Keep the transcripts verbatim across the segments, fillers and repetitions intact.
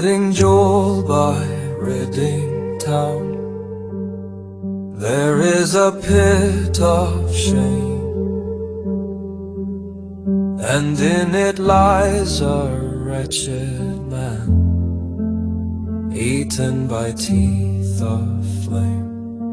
Reading Joel by Reading Town. There is a pit of shame, and in it lies a wretched man, eaten by teeth of flame.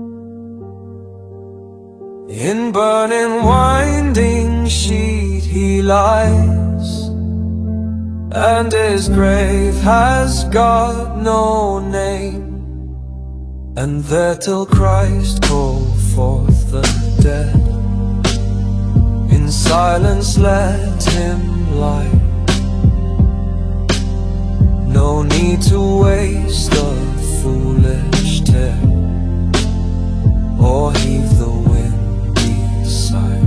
In burning winding sheet he lies, and his grave has got no name. And there till Christ call forth the dead, in silence let him lie. No need to waste a foolish tale, or heave the windy sigh.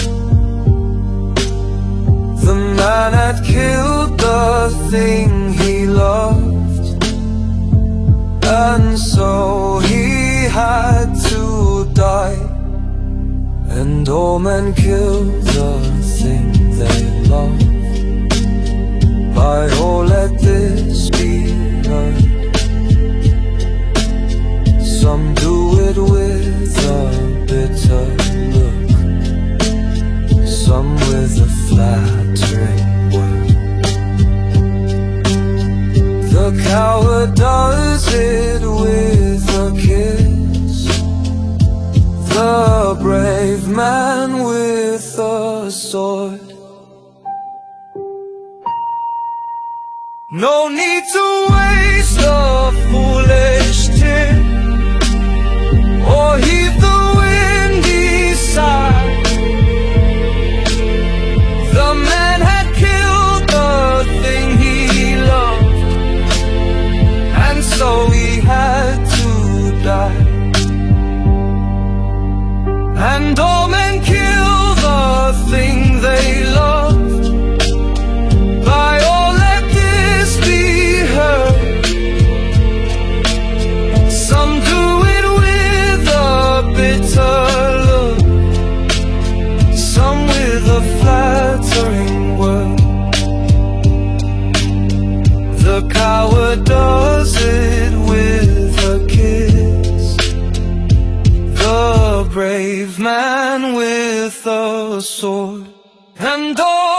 The man had killed the thing he loved, and so he had to die. And all men kill the thing they love. By all let this be heard, some do it with a bitter look, some with a flattering word. The coward does it with a kiss, the brave man with a sword. No need to waste a foolish tear, or heave the windy sigh. The man had killed the thing he loved, and so he had to die. And all men kill the thing they loved. By all let this be heard, some do it with a bitter look, some with a flattering word. The coward does it with a kiss, the brave man with a sword. And all